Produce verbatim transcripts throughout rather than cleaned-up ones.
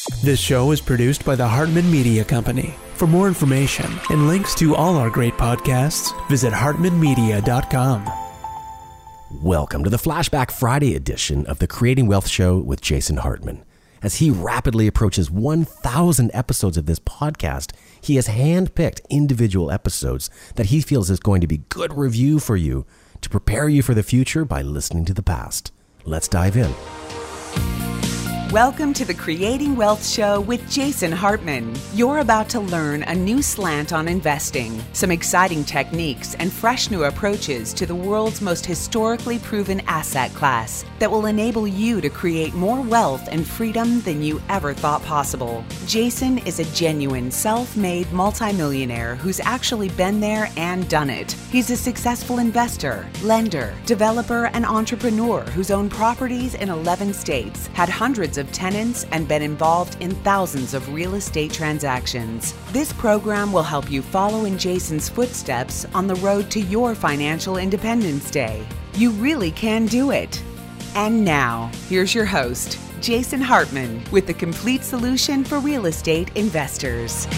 This show is produced by the Hartman Media Company. For more information and links to all our great podcasts, visit hartman media dot com. Welcome to the Flashback Friday edition of the Creating Wealth Show with Jason Hartman. As he rapidly approaches one thousand episodes of this podcast, he has handpicked individual episodes that he feels is going to be good review for you to prepare you for the future by listening to the past. Let's dive in. Welcome to the Creating Wealth Show with Jason Hartman. You're about to learn a new slant on investing, some exciting techniques, and fresh new approaches to the world's most historically proven asset class that will enable you to create more wealth and freedom than you ever thought possible. Jason is a genuine self-made multimillionaire who's actually been there and done it. He's a successful investor, lender, developer, and entrepreneur who's owned properties in eleven states, had hundreds of tenants, and been involved in thousands of real estate transactions. This program will help you follow in Jason's footsteps on the road to your financial independence day. You really can do it. And now, here's your host, Jason Hartman, with the complete solution for real estate investors.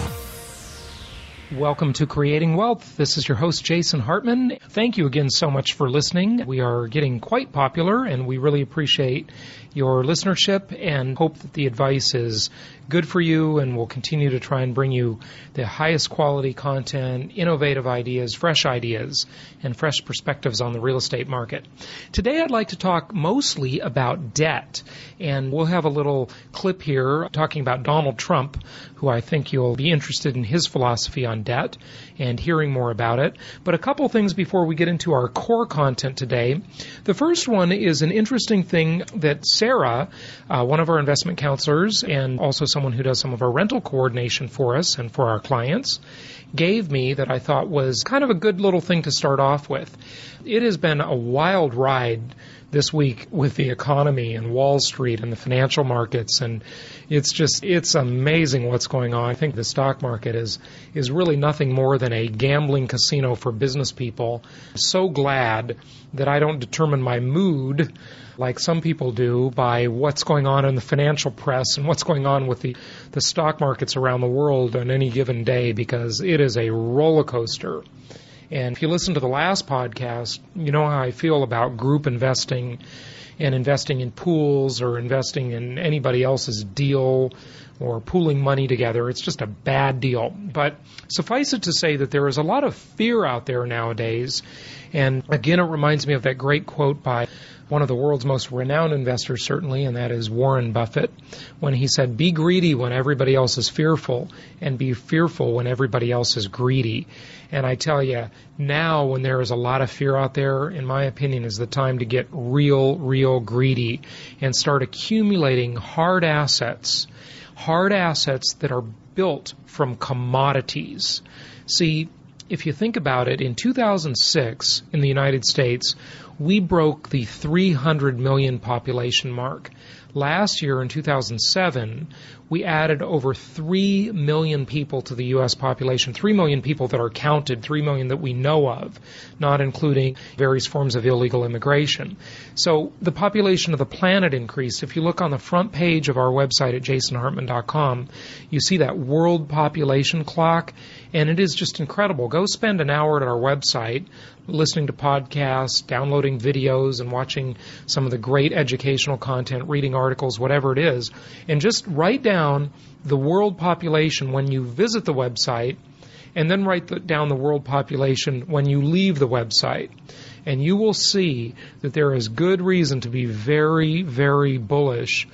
Welcome to Creating Wealth. This is your host, Jason Hartman. Thank you again so much for listening. We are getting quite popular, and we really appreciate your listenership and hope that the advice is good for you, and we'll continue to try and bring you the highest quality content, innovative ideas, fresh ideas, and fresh perspectives on the real estate market. Today I'd like to talk mostly about debt, and we'll have a little clip here talking about Donald Trump, who I think you'll be interested in his philosophy on debt and hearing more about it. But a couple things before we get into our core content today. The first one is an interesting thing that Sarah, uh, one of our investment counselors and also someone who does some of our rental coordination for us and for our clients, gave me that I thought was kind of a good little thing to start off with. It has been a wild ride this week with the economy and Wall Street and the financial markets, and it's just, it's amazing what's going on. I think the stock market is is really nothing more than a gambling casino for business people. I'm so glad that I don't determine my mood like some people do by what's going on in the financial press and what's going on with the, the stock markets around the world on any given day, because it is a roller coaster. And if you listen to the last podcast, you know how I feel about group investing and investing in pools or investing in anybody else's deal or pooling money together. It's just a bad deal. But suffice it to say that there is a lot of fear out there nowadays. And again, it reminds me of that great quote by one of the world's most renowned investors, certainly, and that is Warren Buffett, when he said, "Be greedy when everybody else is fearful, and be fearful when everybody else is greedy." And I tell you, now when there is a lot of fear out there, in my opinion, is the time to get real, real greedy and start accumulating hard assets, hard assets that are built from commodities. See, if you think about it, in two thousand six, in the United States, we broke the three hundred million population mark. Last year, in two thousand seven, we added over three million people to the U S population, three million people that are counted, three million that we know of, not including various forms of illegal immigration. So the population of the planet increased. If you look on the front page of our website at jason hartman dot com, you see that world population clock, and it is just incredible. Go spend an hour at our website listening to podcasts, downloading videos, and watching some of the great educational content, reading articles, whatever it is, and just write down the world population when you visit the website, and then write the, down the world population when you leave the website. And you will see that there is good reason to be very, very bullish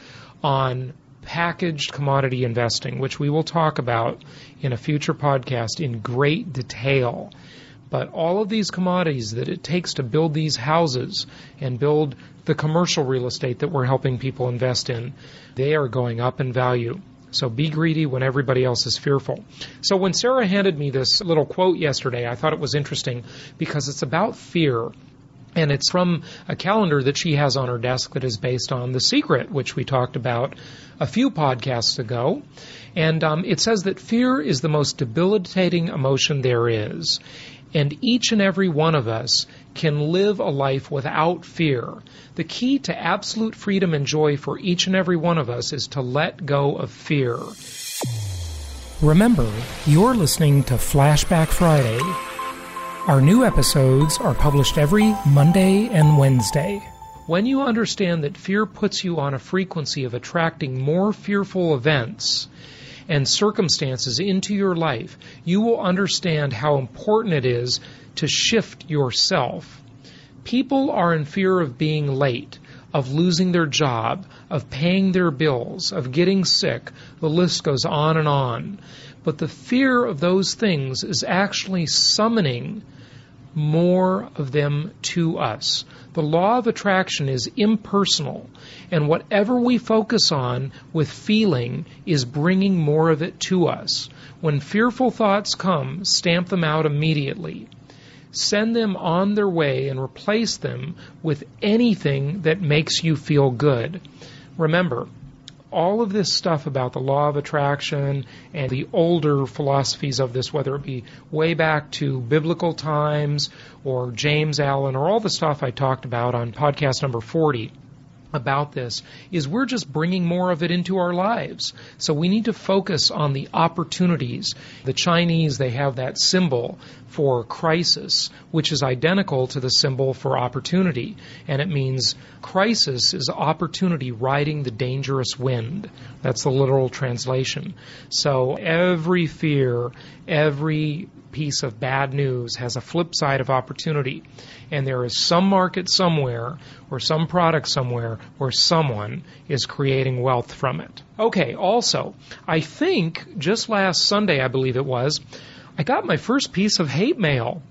on packaged commodity investing, which we will talk about in a future podcast in great detail. But all of these commodities that it takes to build these houses and build the commercial real estate that we're helping people invest in, they are going up in value. So be greedy when everybody else is fearful. So when Sarah handed me this little quote yesterday, I thought it was interesting because it's about fear. And it's from a calendar that she has on her desk that is based on The Secret, which we talked about a few podcasts ago. And um, it says that fear is the most debilitating emotion there is. And each and every one of us can live a life without fear. The key to absolute freedom and joy for each and every one of us is to let go of fear. Remember, you're listening to Flashback Friday. Our new episodes are published every Monday and Wednesday. When you understand that fear puts you on a frequency of attracting more fearful events and circumstances into your life, you will understand how important it is to shift yourself. People are in fear of being late, of losing their job, of paying their bills, of getting sick. The list goes on and on. But the fear of those things is actually summoning more of them to us. The law of attraction is impersonal, and whatever we focus on with feeling is bringing more of it to us. When fearful thoughts come, stamp them out immediately. Send them on their way and replace them with anything that makes you feel good. Remember, all of this stuff about the law of attraction and the older philosophies of this, whether it be way back to biblical times or James Allen or all the stuff I talked about on podcast number forty about this, is we're just bringing more of it into our lives. So we need to focus on the opportunities. The Chinese, they have that symbol for crisis, which is identical to the symbol for opportunity. And it means crisis is opportunity riding the dangerous wind. That's the literal translation. So every fear, every piece of bad news has a flip side of opportunity. And there is some market somewhere or some product somewhere where someone is creating wealth from it. Okay, also, I think just last Sunday, I believe it was, I got my first piece of hate mail.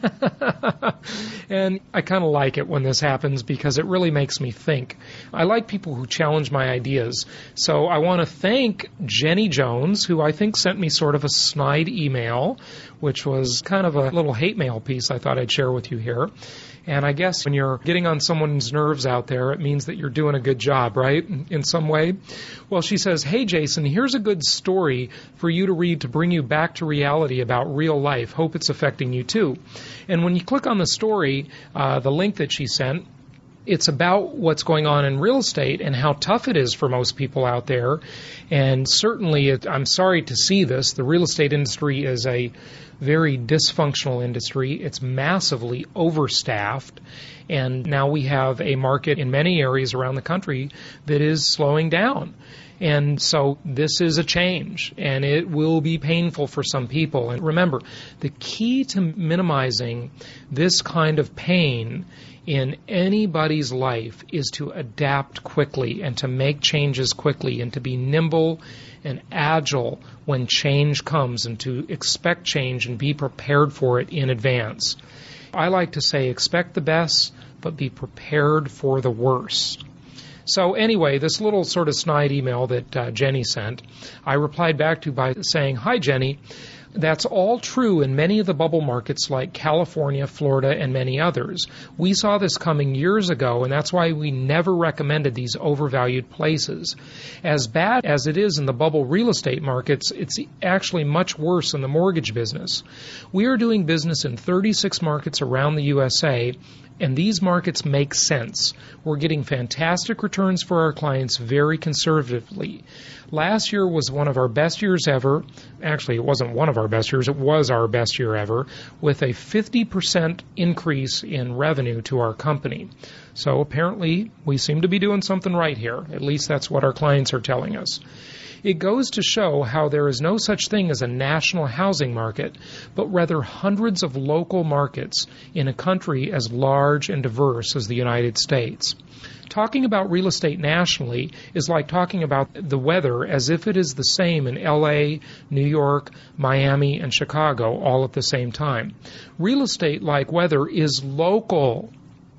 And I kind of like it when this happens because it really makes me think. I like people who challenge my ideas. So I want to thank Jenny Jones, who I think sent me sort of a snide email, which was kind of a little hate mail piece I thought I'd share with you here. And I guess when you're getting on someone's nerves out there, it means that you're doing a good job, right, in some way? Well, she says, "Hey, Jason, here's a good story for you to read to bring you back to reality about real life. Hope it's affecting you, too." And when you click on the story, uh, the link that she sent, it's about what's going on in real estate and how tough it is for most people out there. And certainly, it, I'm sorry to see this. The real estate industry is a very dysfunctional industry. It's massively overstaffed. And now we have a market in many areas around the country that is slowing down. And so this is a change, and it will be painful for some people. And remember, the key to minimizing this kind of pain in anybody's life is to adapt quickly and to make changes quickly and to be nimble and agile when change comes and to expect change and be prepared for it in advance. I like to say expect the best, but be prepared for the worst. So anyway, this little sort of snide email that uh, Jenny sent, I replied back to by saying, "Hi, Jenny. That's all true in many of the bubble markets like California, Florida, and many others. We saw this coming years ago, and that's why we never recommended these overvalued places. As bad as it is in the bubble real estate markets, it's actually much worse in the mortgage business. We are doing business in thirty-six markets around the U S A, and these markets make sense. We're getting fantastic returns for our clients very conservatively. Last year was one of our best years ever. Actually, it wasn't one of our best years. It was our best year ever, with a fifty percent increase in revenue to our company. So apparently, we seem to be doing something right here. At least that's what our clients are telling us. It goes to show how there is no such thing as a national housing market, but rather hundreds of local markets in a country as large and diverse as the United States. Talking about real estate nationally is like talking about the weather as if it is the same in L A, New York, Miami, and Chicago all at the same time. Real estate, like weather, is local.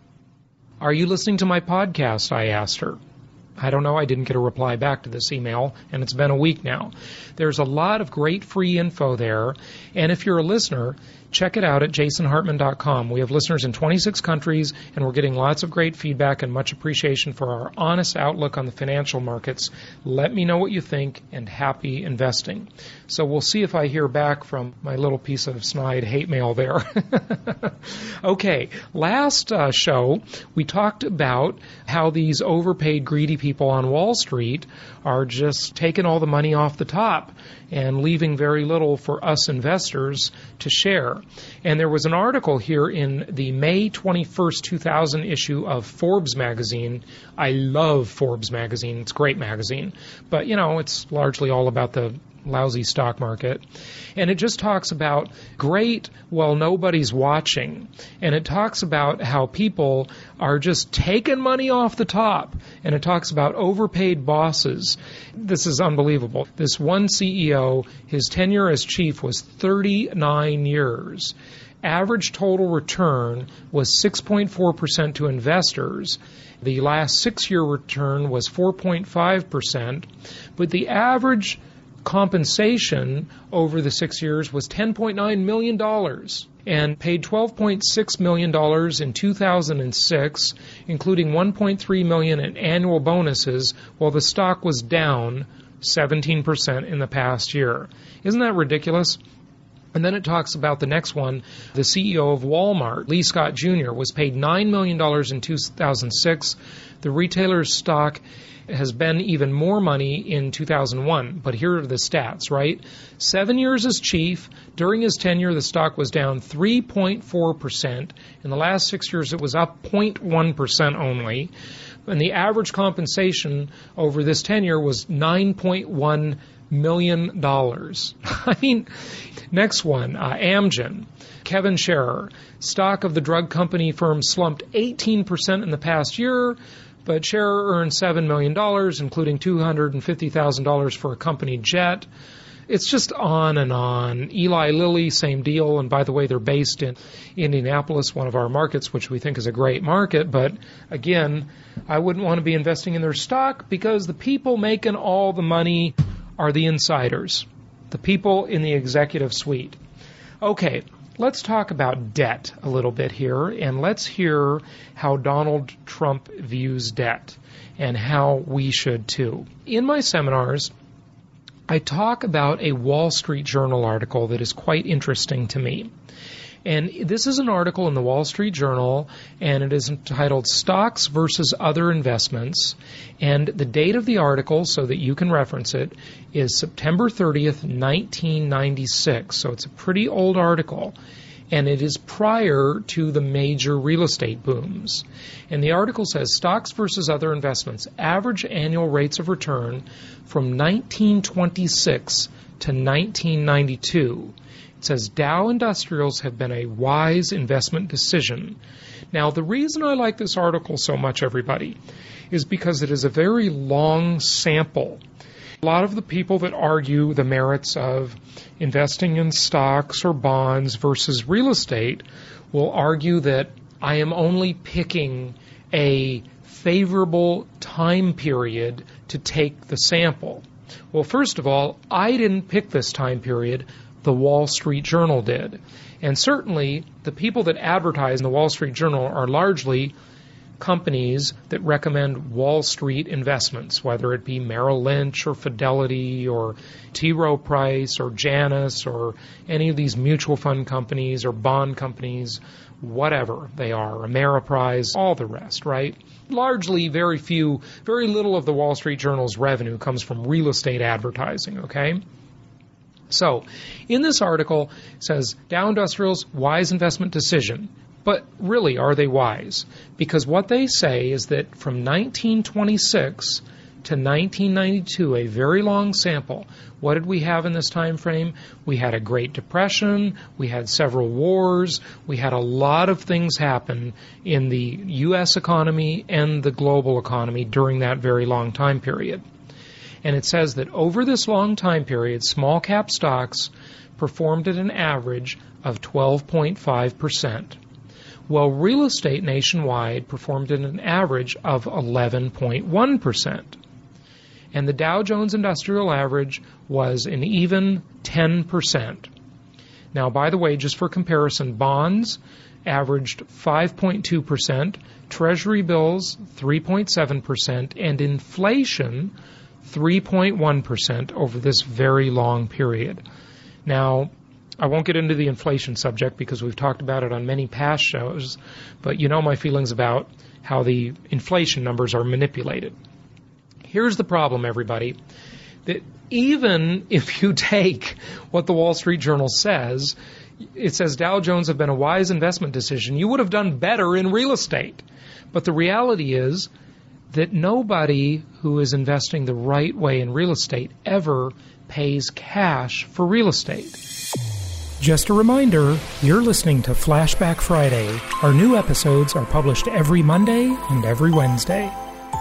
Are you listening to my podcast? I asked her. I don't know. I didn't get a reply back to this email, and it's been a week now. There's a lot of great free info there, and if you're a listener, check it out at jason hartman dot com. We have listeners in twenty-six countries, and we're getting lots of great feedback and much appreciation for our honest outlook on the financial markets. Let me know what you think, and happy investing. So we'll see if I hear back from my little piece of snide hate mail there. Okay, last uh, show, we talked about how these overpaid, greedy people on Wall Street are just taking all the money off the top and leaving very little for us investors to share. And there was an article here in the May twenty-first, two thousand issue of Forbes magazine. I love Forbes magazine. It's a great magazine. But, you know, it's largely all about the lousy stock market. And it just talks about great while nobody's watching. And it talks about how people are just taking money off the top. And it talks about overpaid bosses. This is unbelievable. This one C E O, his tenure as chief was thirty-nine years. Average total return was six point four percent to investors. The last six-year return was four point five percent. But the average compensation over the six years was ten point nine million dollars and paid twelve point six million dollars in two thousand six, including one point three million dollars in annual bonuses, while the stock was down seventeen percent in the past year. Isn't that ridiculous? And then it talks about the next one. The C E O of Walmart, Lee Scott Junior, was paid nine million dollars in two thousand six. The retailer's stock has been even more money in two thousand one. But here are the stats, right? Seven years as chief. During his tenure, the stock was down three point four percent. In the last six years, it was up zero point one percent only. And the average compensation over this tenure was nine point one million dollars. I mean, next one, uh, Amgen. Kevin Scherer. Stock of the drug company firm slumped eighteen percent in the past year, but Scherer earned seven million dollars, including two hundred fifty thousand dollars for a company jet. It's just on and on. Eli Lilly, same deal. And by the way, they're based in Indianapolis, one of our markets, which we think is a great market. But again, I wouldn't want to be investing in their stock because the people making all the money are the insiders, the people in the executive suite. Okay, let's talk about debt a little bit here, and let's hear how Donald Trump views debt and how we should too. In my seminars, I talk about a Wall Street Journal article that is quite interesting to me. And this is an article in the Wall Street Journal, and it is entitled Stocks versus Other Investments. And the date of the article, so that you can reference it, is September thirtieth, nineteen ninety-six. So it's a pretty old article. And it is prior to the major real estate booms. And the article says, Stocks versus Other Investments, average annual rates of return from nineteen twenty-six to nineteen ninety-two. It says, Dow Industrials have been a wise investment decision. Now, the reason I like this article so much, everybody, is because it is a very long sample. A lot of the people that argue the merits of investing in stocks or bonds versus real estate will argue that I am only picking a favorable time period to take the sample. Well, first of all, I didn't pick this time period. The Wall Street Journal did. And certainly, the people that advertise in the Wall Street Journal are largely companies that recommend Wall Street investments, whether it be Merrill Lynch or Fidelity or T. Rowe Price or Janus or any of these mutual fund companies or bond companies, whatever they are, Ameriprise, all the rest, right? Largely, very few, very little of the Wall Street Journal's revenue comes from real estate advertising, okay? So, in this article, it says, Dow Industrials, wise investment decision. But really, are they wise? Because what they say is that from nineteen twenty-six to nineteen ninety-two, a very long sample, what did we have in this time frame? We had a Great Depression, we had several wars, we had a lot of things happen in the U S economy and the global economy during that very long time period. And it says that over this long time period, small cap stocks performed at an average of twelve point five percent. While real estate nationwide performed at an average of eleven point one percent. And the Dow Jones Industrial Average was an even ten percent. Now, by the way, just for comparison, bonds averaged five point two percent, Treasury bills three point seven percent, and inflation three point one percent over this very long period. Now, I won't get into the inflation subject because we've talked about it on many past shows, but you know my feelings about how the inflation numbers are manipulated. Here's the problem, everybody, that even if you take what the Wall Street Journal says, it says Dow Jones have been a wise investment decision, you would have done better in real estate. But the reality is that nobody who is investing the right way in real estate ever pays cash for real estate. Just a reminder, you're listening to Flashback Friday. Our new episodes are published every Monday and every Wednesday.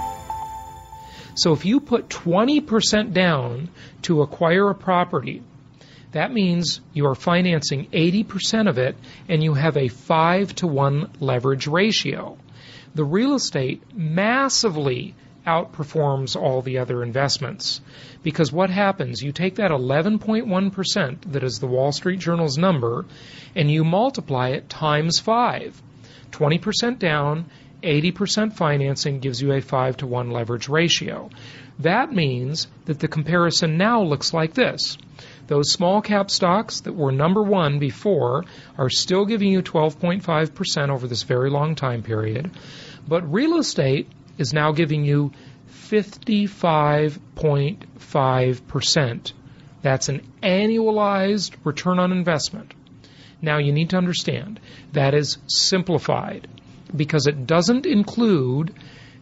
So if you put twenty percent down to acquire a property, that means you are financing eighty percent of it and you have a five to one leverage ratio. The real estate massively outperforms all the other investments. Because what happens, you take that eleven point one percent that is the Wall Street Journal's number and you multiply it times five. twenty percent down, eighty percent financing gives you a five to one leverage ratio. That means that the comparison now looks like this. Those small cap stocks that were number one before are still giving you twelve point five percent over this very long time period. But real estate is now giving you fifty-five point five percent. That's an annualized return on investment. Now you need to understand that is simplified because it doesn't include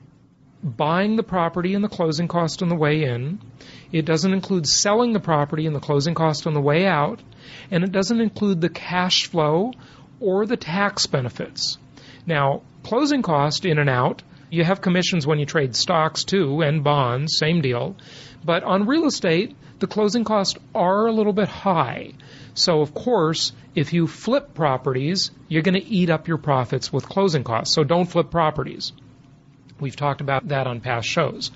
buying the property and the closing cost on the way in. It doesn't include selling the property and the closing cost on the way out. And it doesn't include the cash flow or the tax benefits. Now, closing cost in and out, you have commissions when you trade stocks too and bonds, same deal. But on real estate, the closing costs are a little bit high. So, of course, if you flip properties, you're going to eat up your profits with closing costs. So don't flip properties. We've talked about that on past shows.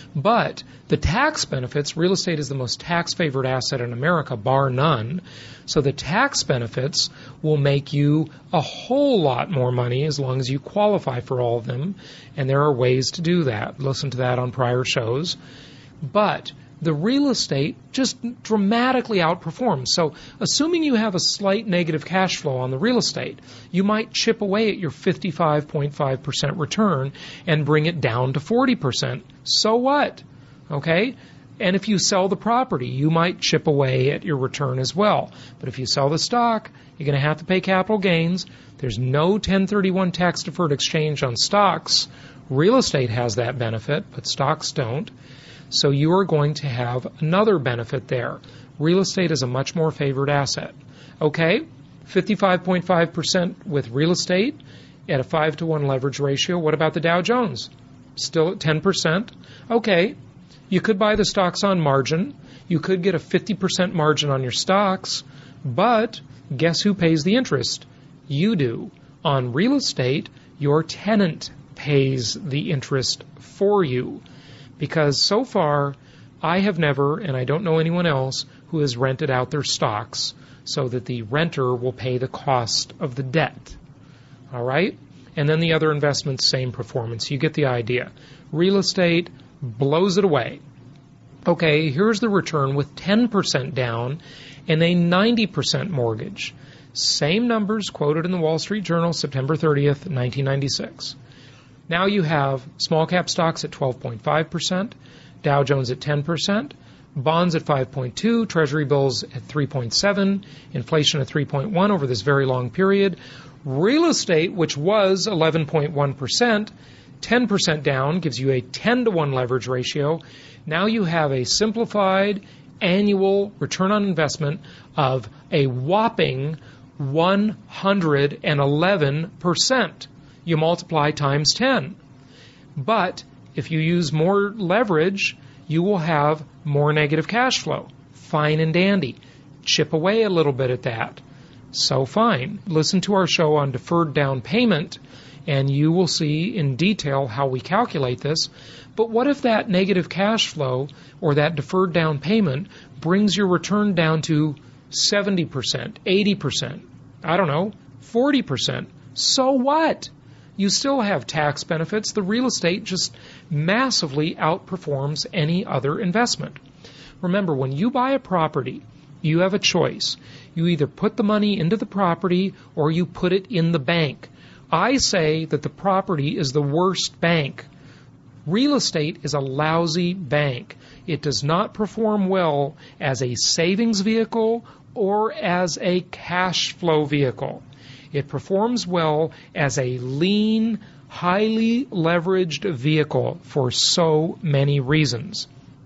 But the tax benefits, real estate is the most tax-favored asset in America, bar none. So the tax benefits will make you a whole lot more money as long as you qualify for all of them. And there are ways to do that. Listen to that on prior shows. But the real estate just dramatically outperforms. So assuming you have a slight negative cash flow on the real estate, you might chip away at your fifty-five point five percent return and bring it down to forty percent. So what? Okay? And if you sell the property, you might chip away at your return as well. But if you sell the stock, you're going to have to pay capital gains. There's no ten thirty-one tax-deferred exchange on stocks. Real estate has that benefit, but stocks don't. So you are going to have another benefit there. Real estate is a much more favored asset. Okay, fifty-five point five percent with real estate at a five to one leverage ratio. What about the Dow Jones? Still at ten percent. Okay, you could buy the stocks on margin. You could get a fifty percent margin on your stocks. But guess who pays the interest? You do. On real estate, your tenant pays the interest for you. Because so far, I have never, and I don't know anyone else, who has rented out their stocks so that the renter will pay the cost of the debt. All right? And then the other investments, same performance. You get the idea. Real estate blows it away. Okay, here's the return with ten percent down and a ninety percent mortgage. Same numbers quoted in the Wall Street Journal, September thirtieth, nineteen ninety-six. Now you have small cap stocks at twelve point five percent, Dow Jones at ten percent, bonds at five point two, Treasury bills at three point seven, inflation at three point one over this very long period. Real estate, which was eleven point one percent, ten percent down, gives you a ten to one leverage ratio. Now you have a simplified annual return on investment of a whopping one hundred eleven percent. You multiply times ten. But if you use more leverage, you will have more negative cash flow. Fine and dandy. Chip away a little bit at that. So fine. Listen to our show on deferred down payment, and you will see in detail how we calculate this. But what if that negative cash flow or that deferred down payment brings your return down to seventy percent, eighty percent, I don't know, forty percent. So what? You still have tax benefits. The real estate just massively outperforms any other investment. Remember, when you buy a property, you have a choice. You either put the money into the property or you put it in the bank. I say that the property is the worst bank. Real estate is a lousy bank. It does not perform well as a savings vehicle or as a cash flow vehicle. It performs well as a lean, highly leveraged vehicle for so many reasons.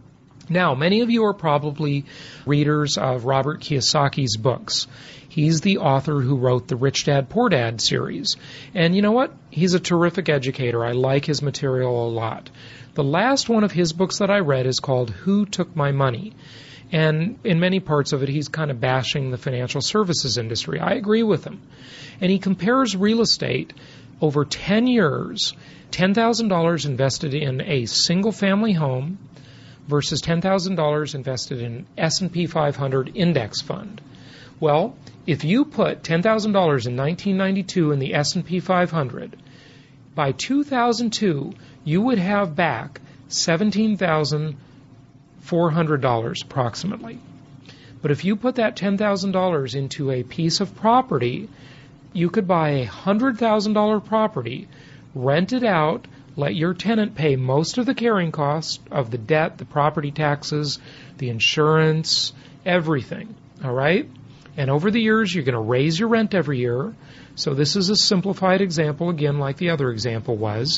Now, many of you are probably readers of Robert Kiyosaki's books. He's the author who wrote the Rich Dad, Poor Dad series. And you know what? He's a terrific educator. I like his material a lot. The last one of his books that I read is called Who Took My Money? And in many parts of it, he's kind of bashing the financial services industry. I agree with him. And he compares real estate over ten years, ten thousand dollars invested in a single-family home versus ten thousand dollars invested in an S and P five hundred index fund. Well, if you put ten thousand dollars in nineteen ninety-two in the S and P five hundred, by two thousand two, you would have back seventeen thousand four hundred dollars approximately. But if you put that ten thousand dollars into a piece of property, you could buy a one hundred thousand dollars property, rent it out, let your tenant pay most of the carrying costs of the debt, the property taxes, the insurance, everything, all right? And over the years, you're going to raise your rent every year. So this is a simplified example, again, like the other example was.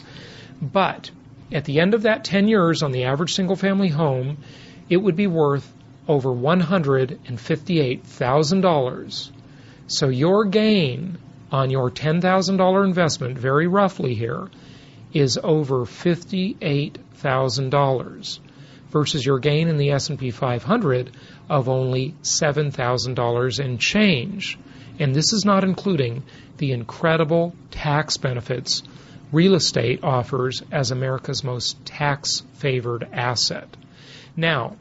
But at the end of that ten years on the average single-family home, it would be worth over one hundred fifty-eight thousand dollars. So your gain on your ten thousand dollars investment, very roughly here, is over fifty-eight thousand dollars versus your gain in the S and P five hundred of only seven thousand dollars and change. And this is not including the incredible tax benefits real estate offers as America's most tax-favored asset. Now,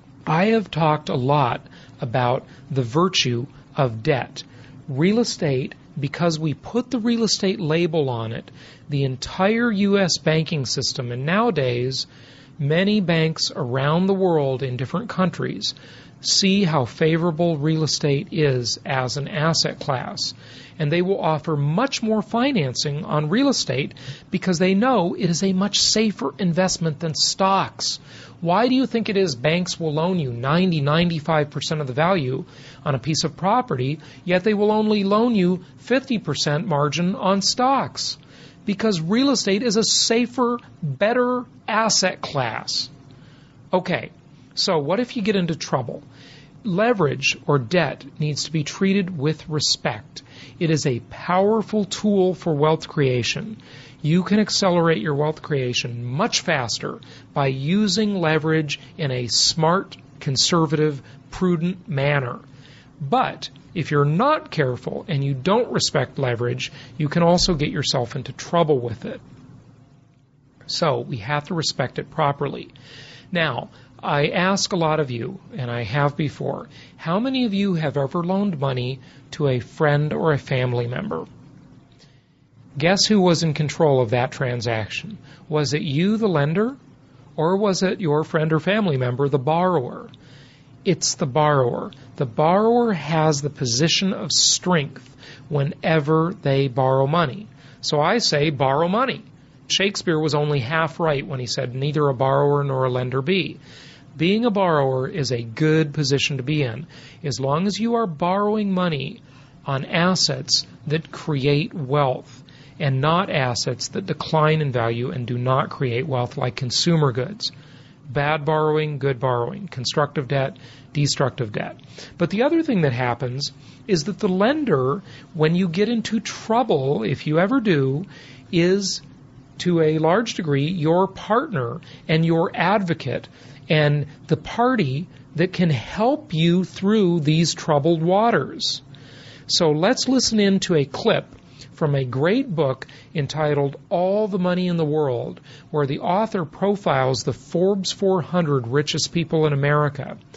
I have talked a lot about the virtue of debt. Real estate, because we put the real estate label on it, the entire U S banking system, and nowadays many banks around the world in different countries see how favorable real estate is as an asset class. And they will offer much more financing on real estate because they know it is a much safer investment than stocks. Why do you think it is banks will loan you ninety, ninety-five percent of the value on a piece of property, yet they will only loan you fifty percent margin on stocks? Because real estate is a safer, better asset class. Okay, so what if you get into trouble? Leverage or debt needs to be treated with respect. It is a powerful tool for wealth creation. You can accelerate your wealth creation much faster by using leverage in a smart, conservative, prudent manner. But if you're not careful and you don't respect leverage, you can also get yourself into trouble with it. So we have to respect it properly. Now, I ask a lot of you, and I have before, how many of you have ever loaned money to a friend or a family member? Guess who was in control of that transaction? Was it you, the lender, or was it your friend or family member, the borrower? It's the borrower. The borrower has the position of strength whenever they borrow money. So I say borrow money. Shakespeare was only half right when he said neither a borrower nor a lender be. Being a borrower is a good position to be in, as long as you are borrowing money on assets that create wealth and not assets that decline in value and do not create wealth, like consumer goods. Bad borrowing, good borrowing, constructive debt, destructive debt. But the other thing that happens is that the lender, when you get into trouble, if you ever do, is to a large degree your partner and your advocate and the party that can help you through these troubled waters. So let's listen in to a clip from a great book entitled All the Money in the World, where the author profiles the Forbes four hundred richest people in America.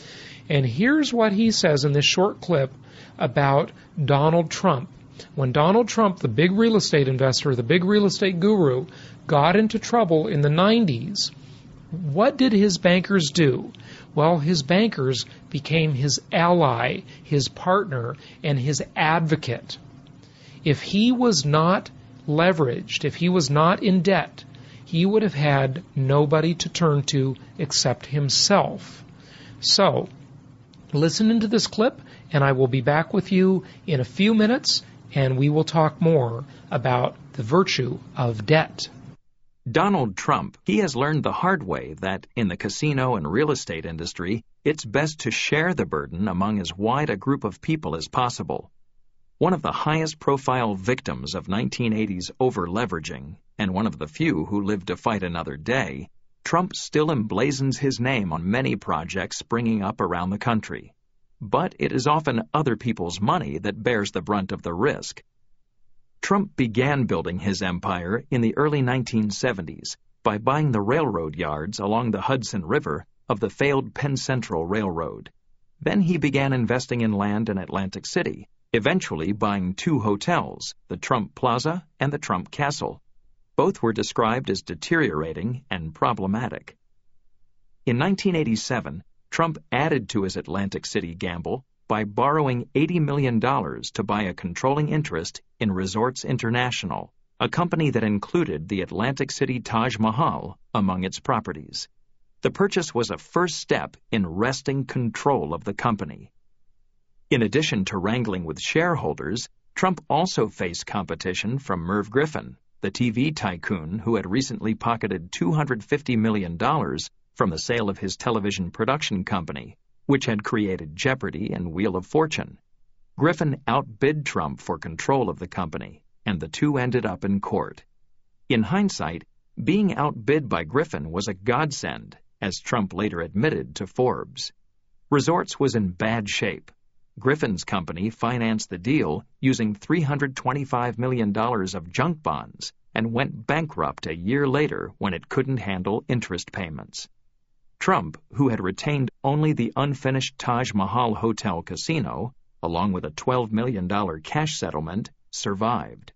And here's what he says in this short clip about Donald Trump. When Donald Trump, the big real estate investor, the big real estate guru, got into trouble in the nineties, what did his bankers do? Well, his bankers became his ally, his partner, and his advocate. If he was not leveraged, if he was not in debt, he would have had nobody to turn to except himself. So, listen into this clip, and I will be back with you in a few minutes, and we will talk more about the virtue of debt. Donald Trump, he has learned the hard way that in the casino and real estate industry, it's best to share the burden among as wide a group of people as possible. One of the highest profile victims of nineteen eighties over-leveraging, and one of the few who lived to fight another day, Trump still emblazons his name on many projects springing up around the country. But it is often other people's money that bears the brunt of the risk. Trump began building his empire in the early nineteen seventies by buying the railroad yards along the Hudson River of the failed Penn Central Railroad. Then he began investing in land in Atlantic City, eventually buying two hotels, the Trump Plaza and the Trump Castle. Both were described as deteriorating and problematic. In nineteen eighty-seven, Trump added to his Atlantic City gamble by borrowing eighty million dollars to buy a controlling interest in Resorts International, a company that included the Atlantic City Taj Mahal among its properties. The purchase was a first step in wresting control of the company. In addition to wrangling with shareholders, Trump also faced competition from Merv Griffin, the T V tycoon who had recently pocketed two hundred fifty million dollars from the sale of his television production company, which had created Jeopardy and Wheel of Fortune. Griffin outbid Trump for control of the company, and the two ended up in court. In hindsight, being outbid by Griffin was a godsend, as Trump later admitted to Forbes. Resorts was in bad shape. Griffin's company financed the deal using three hundred twenty-five million dollars of junk bonds and went bankrupt a year later when it couldn't handle interest payments. Trump, who had retained only the unfinished Taj Mahal Hotel Casino, along with a twelve million dollars cash settlement, survived.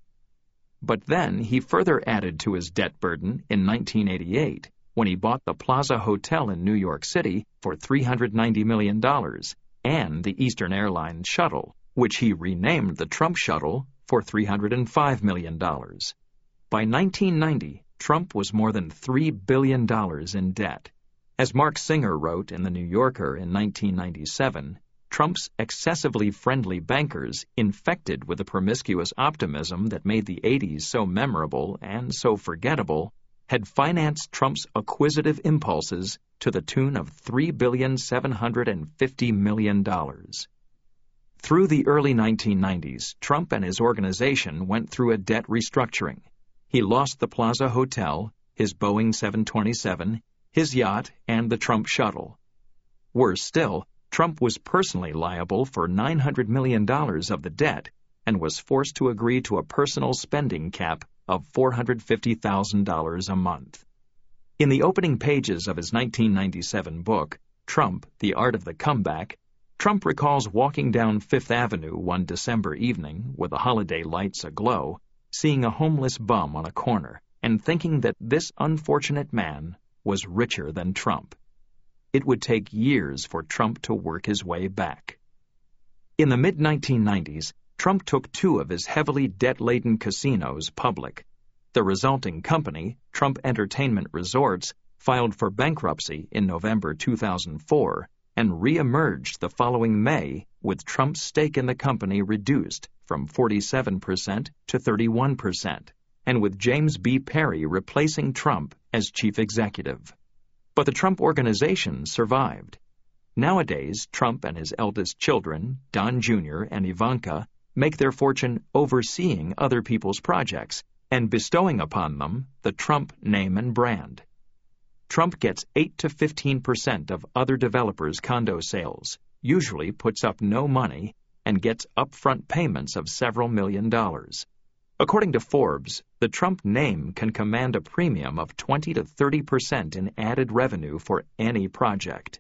But then he further added to his debt burden in nineteen eighty-eight when he bought the Plaza Hotel in New York City for three hundred ninety million dollars and the Eastern Airlines shuttle, which he renamed the Trump Shuttle, for three hundred five million dollars. By nineteen ninety, Trump was more than three billion dollars in debt. As Mark Singer wrote in The New Yorker in nineteen ninety-seven, Trump's excessively friendly bankers, infected with a promiscuous optimism that made the eighties so memorable and so forgettable, had financed Trump's acquisitive impulses to the tune of three billion seven hundred fifty million dollars. Through the early nineteen nineties, Trump and his organization went through a debt restructuring. He lost the Plaza Hotel, his Boeing seven twenty-seven, his yacht, and the Trump Shuttle. Worse still, Trump was personally liable for nine hundred million dollars of the debt and was forced to agree to a personal spending cap of four hundred fifty thousand dollars a month. In the opening pages of his nineteen ninety-seven book, Trump, The Art of the Comeback, Trump recalls walking down Fifth Avenue one December evening with the holiday lights aglow, seeing a homeless bum on a corner, and thinking that this unfortunate man was richer than Trump. It would take years for Trump to work his way back. In the mid nineteen nineties, Trump took two of his heavily debt-laden casinos public. The resulting company, Trump Entertainment Resorts, filed for bankruptcy in November two thousand four and re-emerged the following May with Trump's stake in the company reduced from forty-seven percent to thirty-one percent, and with James B. Perry replacing Trump as chief executive. But the Trump Organization survived. Nowadays, Trump and his eldest children, Don Junior and Ivanka, make their fortune overseeing other people's projects and bestowing upon them the Trump name and brand. Trump gets eight to fifteen percent of other developers' condo sales, usually puts up no money, and gets upfront payments of several million dollars. According to Forbes, the Trump name can command a premium of twenty to thirty percent in added revenue for any project.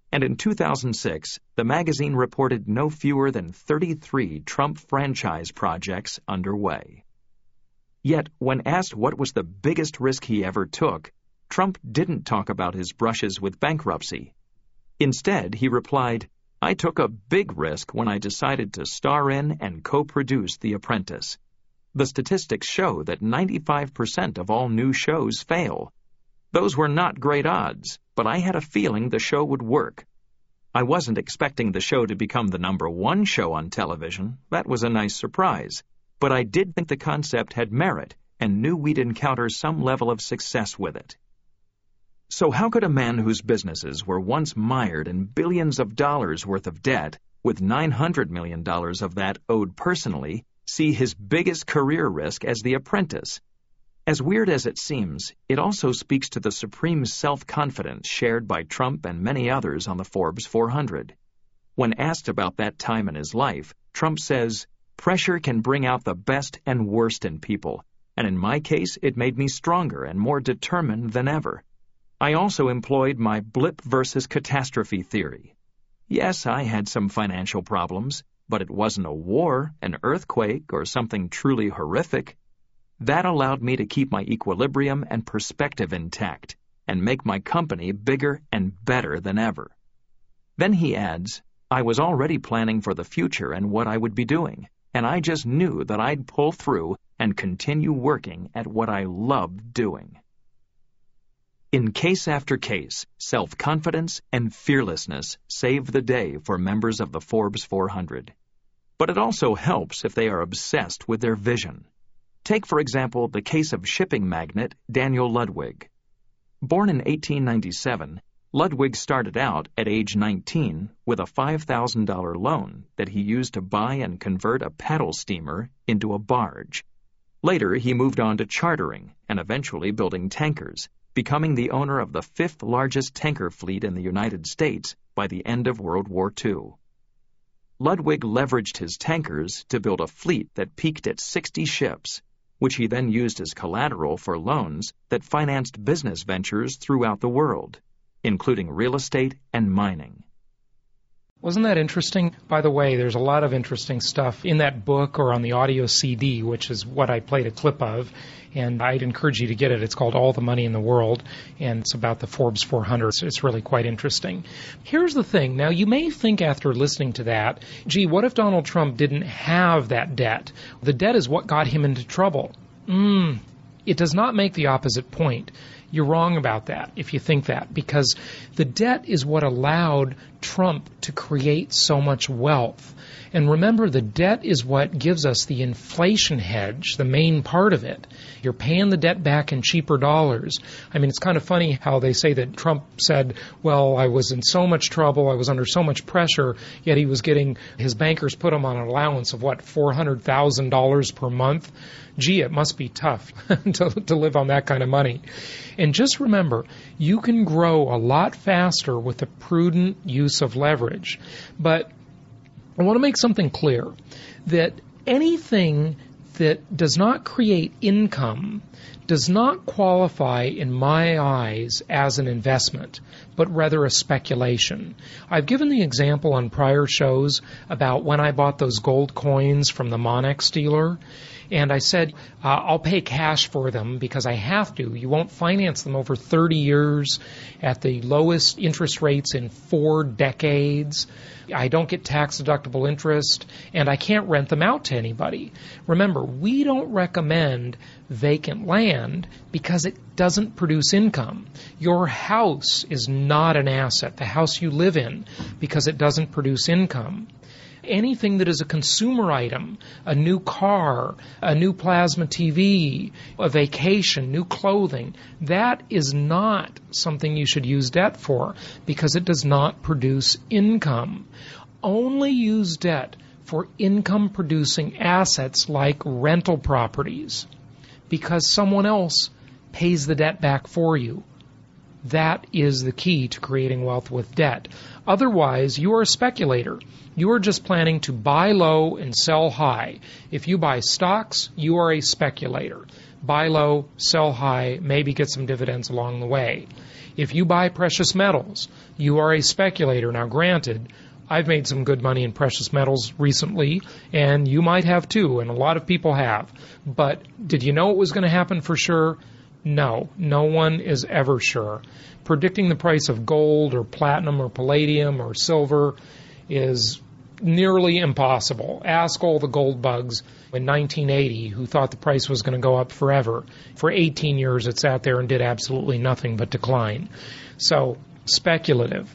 and in two thousand six, the magazine reported no fewer than thirty-three Trump franchise projects underway. Yet, when asked what was the biggest risk he ever took, Trump didn't talk about his brushes with bankruptcy. Instead, he replied, "I took a big risk when I decided to star in and co-produce The Apprentice. The statistics show that ninety-five percent of all new shows fail. Those were not great odds, but I had a feeling the show would work. I wasn't expecting the show to become the number one show on television. That was a nice surprise. But I did think the concept had merit and knew we'd encounter some level of success with it." So how could a man whose businesses were once mired in billions of dollars worth of debt, with nine hundred million dollars of that owed personally, see his biggest career risk as The Apprentice? As weird as it seems, it also speaks to the supreme self-confidence shared by Trump and many others on the Forbes four hundred. When asked about that time in his life, Trump says, "Pressure can bring out the best and worst in people, and in my case it made me stronger and more determined than ever. I also employed my blip versus catastrophe theory. Yes, I had some financial problems, but it wasn't a war, an earthquake, or something truly horrific. That allowed me to keep my equilibrium and perspective intact and make my company bigger and better than ever." Then he adds, "I was already planning for the future and what I would be doing, and I just knew that I'd pull through and continue working at what I loved doing." In case after case, self-confidence and fearlessness save the day for members of the Forbes four hundred. But it also helps if they are obsessed with their vision. Take, for example, the case of shipping magnate Daniel Ludwig. Born in eighteen ninety-seven, Ludwig started out at age nineteen with a five thousand dollars loan that he used to buy and convert a paddle steamer into a barge. Later, he moved on to chartering and eventually building tankers, becoming the owner of the fifth largest tanker fleet in the United States by the end of World War Two. Ludwig leveraged his tankers to build a fleet that peaked at sixty ships, which he then used as collateral for loans that financed business ventures throughout the world, including real estate and mining. Wasn't that interesting? By the way, there's a lot of interesting stuff in that book or on the audio C D, which is what I played a clip of, and I'd encourage you to get it. It's called All the Money in the World, and it's about the Forbes four hundred. So it's really quite interesting. Here's the thing. Now, you may think after listening to that, gee, what if Donald Trump didn't have that debt? The debt is what got him into trouble. Mm, it does not make the opposite point. You're wrong about that if you think that, because the debt is what allowed Trump to create so much wealth. And remember, the debt is what gives us the inflation hedge, the main part of it. You're paying the debt back in cheaper dollars. I mean, it's kind of funny how they say that Trump said, well, I was in so much trouble, I was under so much pressure, yet he was getting, his bankers put him on an allowance of, what, four hundred thousand dollars per month? Gee, it must be tough to, to live on that kind of money. And just remember, you can grow a lot faster with a prudent use of leverage. But I want to make something clear, that anything that does not create income does not qualify in my eyes as an investment, but rather a speculation. I've given the example on prior shows about when I bought those gold coins from the Monex dealer. And I said, uh, I'll pay cash for them because I have to. You won't finance them over thirty years at the lowest interest rates in four decades. I don't get tax-deductible interest, and I can't rent them out to anybody. Remember, we don't recommend vacant land because it doesn't produce income. Your house is not an asset, the house you live in, because it doesn't produce income. Anything that is a consumer item, a new car, a new plasma T V, a vacation, new clothing, that is not something you should use debt for because it does not produce income. Only use debt for income-producing assets like rental properties because someone else pays the debt back for you. That is the key to creating wealth with debt. Otherwise, you are a speculator. You are just planning to buy low and sell high. If you buy stocks, you are a speculator. buy low, sell high, maybe get some dividends along the way. If you buy precious metals, you are a speculator. Now, granted, I've made some good money in precious metals recently, and you might have too, and a lot of people have. But did you know it was going to happen for sure? No, no one is ever sure. Predicting the price of gold or platinum or palladium or silver is nearly impossible. Ask all the gold bugs in nineteen eighty who thought the price was going to go up forever. For eighteen years it sat there and did absolutely nothing but decline. So, speculative.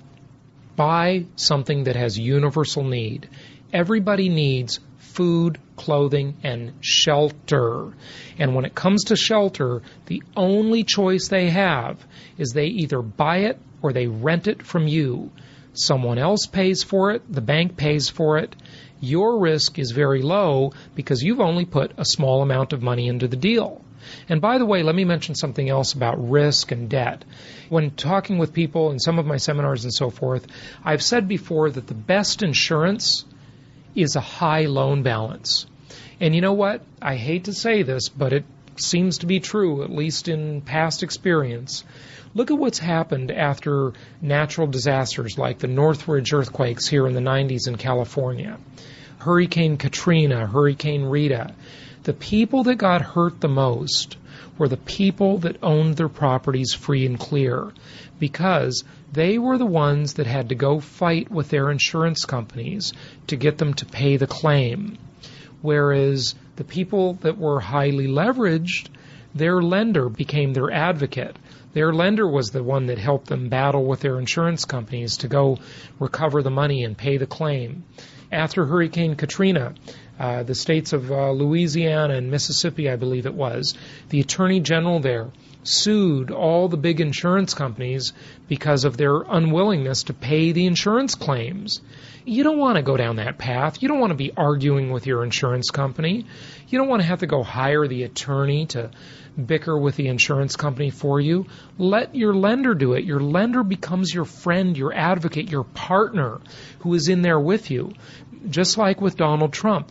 Buy something that has universal need. Everybody needs food, clothing, and shelter. And when it comes to shelter, the only choice they have is they either buy it or they rent it from you. Someone else pays for it, the bank pays for it. Your risk is very low because you've only put a small amount of money into the deal. And by the way, let me mention something else about risk and debt. When talking with people in some of my seminars and so forth, I've said before that the best insurance is a high loan balance. And you know what? I hate to say this, but it seems to be true, at least in past experience. Look at what's happened after natural disasters like the Northridge earthquakes here in the nineties in California, Hurricane Katrina, Hurricane Rita. The people that got hurt the most were the people that owned their properties free and clear, because they were the ones that had to go fight with their insurance companies to get them to pay the claim. Whereas the people that were highly leveraged, their lender became their advocate. Their lender was the one that helped them battle with their insurance companies to go recover the money and pay the claim. After Hurricane Katrina, uh, the states of uh, Louisiana and Mississippi, I believe it was, the attorney general there sued all the big insurance companies because of their unwillingness to pay the insurance claims. You don't want to go down that path. You don't want to be arguing with your insurance company. You don't want to have to go hire the attorney to bicker with the insurance company for you. Let your lender do it. Your lender becomes your friend, your advocate, your partner who is in there with you, just like with Donald Trump.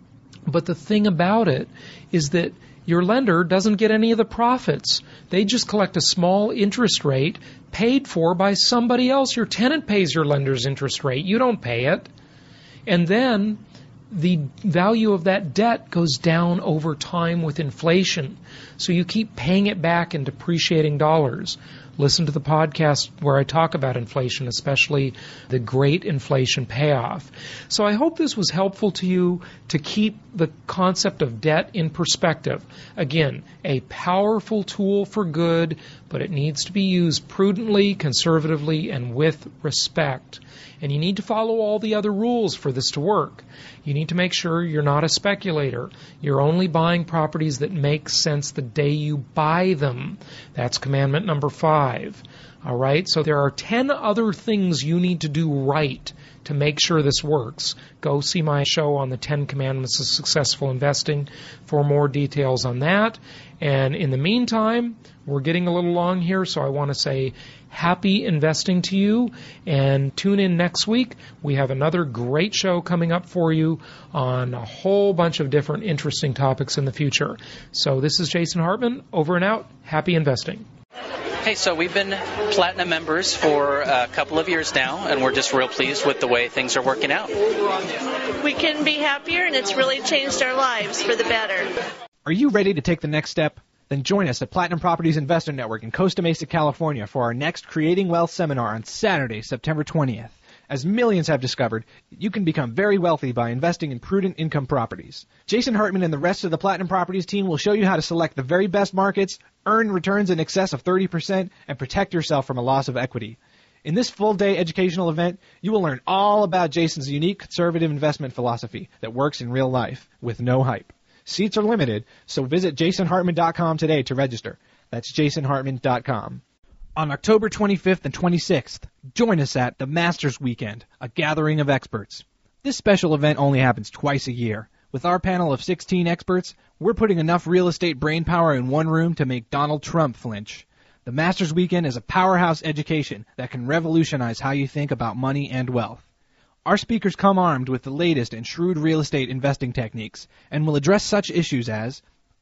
But the thing about it is that your lender doesn't get any of the profits. They just collect a small interest rate paid for by somebody else. Your tenant pays your lender's interest rate. You don't pay it. And then the value of that debt goes down over time with inflation. So you keep paying it back in depreciating dollars. Listen to the podcast where I talk about inflation, especially the great inflation payoff. So I hope this was helpful to you to keep the concept of debt in perspective. Again, a powerful tool for good, but it needs to be used prudently, conservatively, and with respect. And you need to follow all the other rules for this to work. You need to make sure you're not a speculator. You're only buying properties that make sense the day you buy them. That's commandment number five. All right? So there are ten other things you need to do right to make sure this works. Go see my show on the Ten Commandments of Successful Investing for more details on that. And in the meantime, we're getting a little long here, so I want to say happy investing to you, and tune in next week. We have another great show coming up for you on a whole bunch of different interesting topics in the future. So this is Jason Hartman, over and out. Happy investing. Hey, so we've been Platinum members for a couple of years now, and we're just real pleased with the way things are working out. We couldn't be happier, and it's really changed our lives for the better. Are you ready to take the next step? Then join us at Platinum Properties Investor Network in Costa Mesa, California for our next Creating Wealth seminar on Saturday, September twentieth. As millions have discovered, you can become very wealthy by investing in prudent income properties. Jason Hartman and the rest of the Platinum Properties team will show you how to select the very best markets, earn returns in excess of thirty percent, and protect yourself from a loss of equity. In this full-day educational event, you will learn all about Jason's unique conservative investment philosophy that works in real life with no hype. Seats are limited, so visit jason hartman dot com today to register. That's jason hartman dot com. On October twenty-fifth and twenty-sixth, join us at the Masters Weekend, a gathering of experts. This special event only happens twice a year. With our panel of sixteen experts, we're putting enough real estate brainpower in one room to make Donald Trump flinch. The Masters Weekend is a powerhouse education that can revolutionize how you think about money and wealth. Our speakers come armed with the latest in shrewd real estate investing techniques and will address such issues as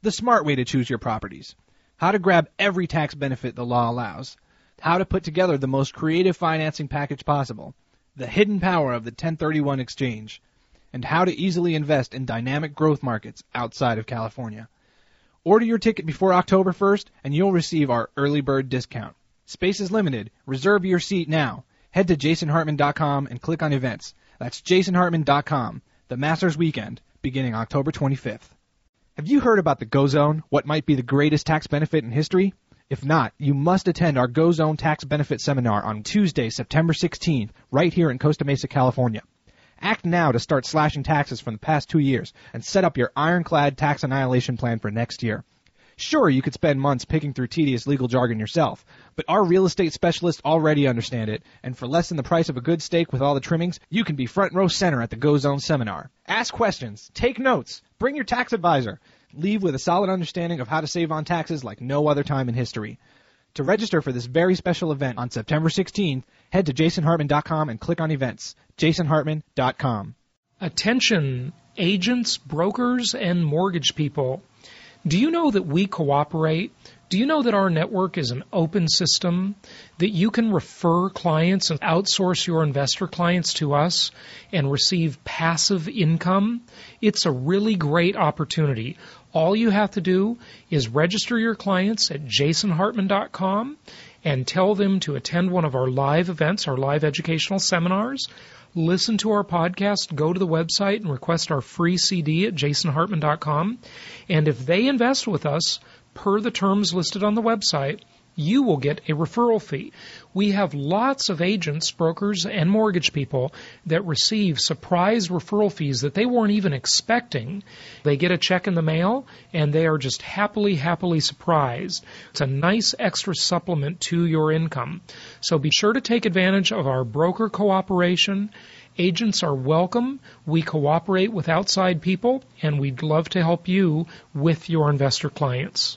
the smart way to choose your properties, how to grab every tax benefit the law allows, how to put together the most creative financing package possible, the hidden power of the ten thirty-one exchange, and how to easily invest in dynamic growth markets outside of California. Order your ticket before October first, and you'll receive our early bird discount. Space is limited. Reserve your seat now. Head to jason hartman dot com and click on events. That's jason hartman dot com. The Masters Weekend, beginning October twenty-fifth. Have you heard about the Go Zone, what might be the greatest tax benefit in history? If not, you must attend our Go Zone Tax Benefit Seminar on Tuesday, September sixteenth, right here in Costa Mesa, California. Act now to start slashing taxes from the past two years and set up your ironclad tax annihilation plan for next year. Sure, you could spend months picking through tedious legal jargon yourself, but our real estate specialists already understand it, and for less than the price of a good steak with all the trimmings, you can be front row center at the Go Zone seminar. Ask questions, take notes, bring your tax advisor, leave with a solid understanding of how to save on taxes like no other time in history. To register for this very special event on September sixteenth, head to jason hartman dot com and click on events, jason hartman dot com. Attention, agents, brokers, and mortgage people. Do you know that we cooperate? Do you know that our network is an open system, that you can refer clients and outsource your investor clients to us and receive passive income? It's a really great opportunity. All you have to do is register your clients at jason hartman dot com and tell them to attend one of our live events, our live educational seminars. Listen to our podcast, go to the website and request our free C D at jason hartman dot com. And if they invest with us, per the terms listed on the website, you will get a referral fee. We have lots of agents, brokers, and mortgage people that receive surprise referral fees that they weren't even expecting. They get a check in the mail, and they are just happily, happily surprised. It's a nice extra supplement to your income. So be sure to take advantage of our broker cooperation. Agents are welcome. We cooperate with outside people, and we'd love to help you with your investor clients.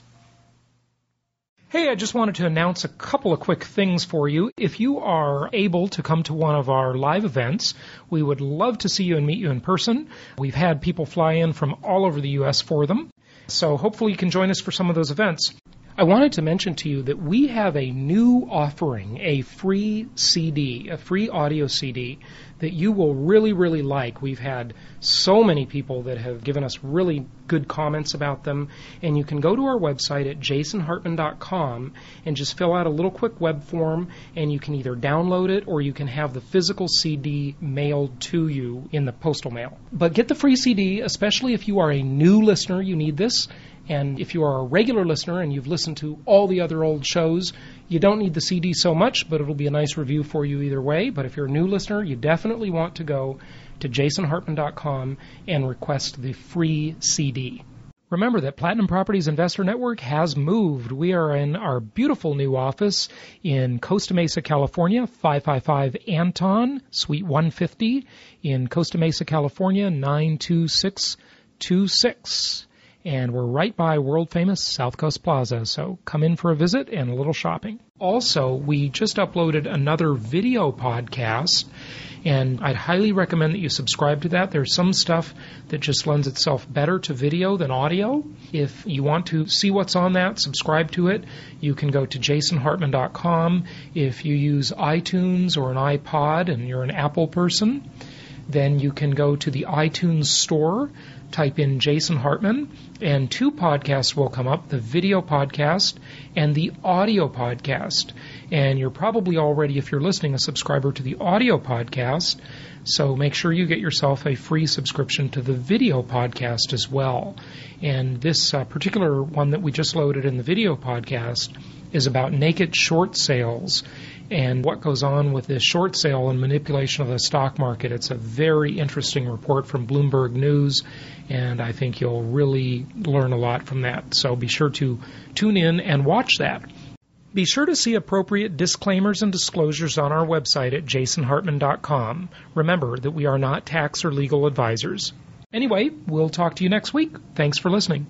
Hey, I just wanted to announce a couple of quick things for you. If you are able to come to one of our live events, we would love to see you and meet you in person. We've had people fly in from all over the U S for them, so hopefully you can join us for some of those events. I wanted to mention to you that we have a new offering, a free C D, a free audio C D that you will really, really like. We've had so many people that have given us really good comments about them, and you can go to our website at jason hartman dot com and just fill out a little quick web form, and you can either download it or you can have the physical C D mailed to you in the postal mail. But get the free C D, especially if you are a new listener, you need this. And if you are a regular listener and you've listened to all the other old shows, you don't need the C D so much, but it'll be a nice review for you either way. But if you're a new listener, you definitely want to go to jason hartman dot com and request the free C D. Remember that Platinum Properties Investor Network has moved. We are in our beautiful new office in Costa Mesa, California, five five five Anton, Suite one fifty, in Costa Mesa, California, nine two six two six. And we're right by world-famous South Coast Plaza, so come in for a visit and a little shopping. Also, we just uploaded another video podcast, and I'd highly recommend that you subscribe to that. There's some stuff that just lends itself better to video than audio. If you want to see what's on that, subscribe to it. You can go to jason hartman dot com. If you use iTunes or an iPod and you're an Apple person, then you can go to the iTunes store, type in Jason Hartman, and two podcasts will come up, the video podcast and the audio podcast. And you're probably already, if you're listening, a subscriber to the audio podcast, so make sure you get yourself a free subscription to the video podcast as well. And this uh, particular one that we just loaded in the video podcast is about naked short sales and what goes on with this short sale and manipulation of the stock market. It's a very interesting report from Bloomberg News, and I think you'll really learn a lot from that. So be sure to tune in and watch that. Be sure to see appropriate disclaimers and disclosures on our website at jason hartman dot com. Remember that we are not tax or legal advisors. Anyway, we'll talk to you next week. Thanks for listening.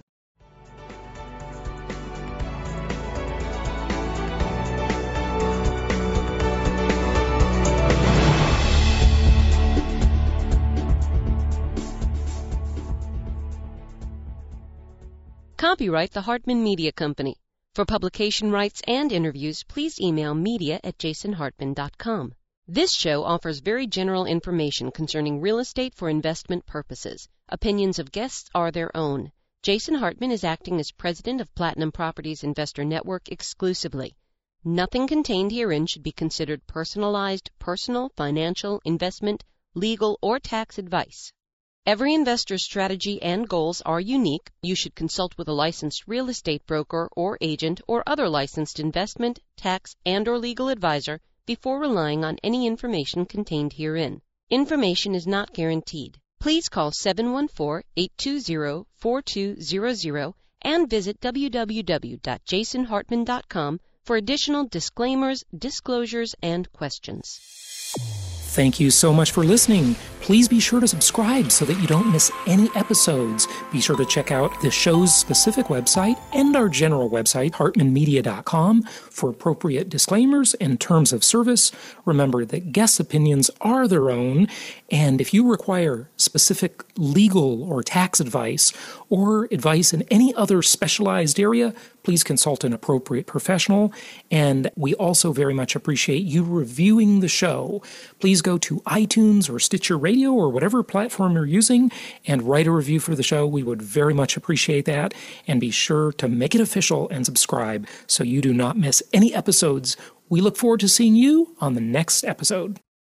Copyright the Hartman Media Company. For publication rights and interviews, please email media at jason hartman dot com. This show offers very general information concerning real estate for investment purposes. Opinions of guests are their own. Jason Hartman is acting as president of Platinum Properties Investor Network exclusively. Nothing contained herein should be considered personalized, personal, financial, investment, legal, or tax advice. Every investor's strategy and goals are unique. You should consult with a licensed real estate broker or agent or other licensed investment, tax, and or legal advisor before relying on any information contained herein. Information is not guaranteed. Please call seven one four, eight two zero, four two zero zero and visit w w w dot jason hartman dot com for additional disclaimers, disclosures, and questions. Thank you so much for listening. Please be sure to subscribe so that you don't miss any episodes. Be sure to check out the show's specific website and our general website, hartman media dot com, for appropriate disclaimers and terms of service. Remember that guests' opinions are their own, and if you require specific legal or tax advice or advice in any other specialized area, please consult an appropriate professional. And we also very much appreciate you reviewing the show. Please go to iTunes or Stitcher Radio or whatever platform you're using and write a review for the show. We would very much appreciate that. And be sure to make it official and subscribe so you do not miss any episodes. We look forward to seeing you on the next episode.